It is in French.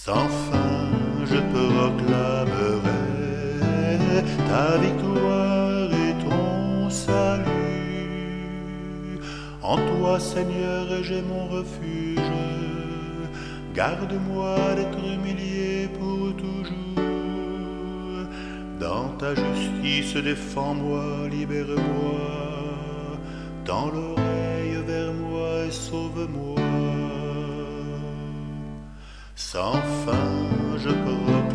Sans fin, je proclamerai ta victoire et ton salut. En toi, Seigneur, j'ai mon refuge. Garde-moi d'être humilié pour toujours. Dans ta justice, défends-moi, libère-moi. Tends l'oreille vers moi et sauve-moi. Sans fin, je proclamerai